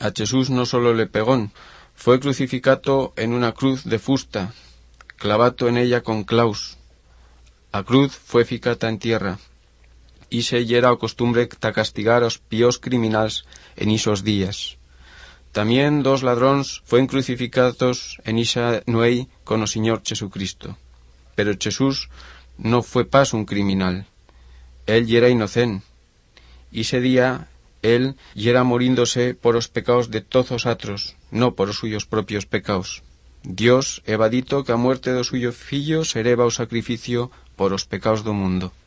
A Jesús no solo le pegón, fue crucificato en una cruz de fusta, clavato en ella con claus. A cruz fue ficata en tierra, y se yera o costumbre ta castigar aos píos criminals en isos días. También dos ladróns fuen crucificados en isa nuey con o Señor Jesucristo. Pero Jesús no fue pas un criminal. Él yera inocén. Ise día él yera moríndose por os pecaos de todos atros, no por os suyos propios pecaos. Dios heba dito que a muerte do suyo fillo sereba o sacrificio por os pecaos do mundo.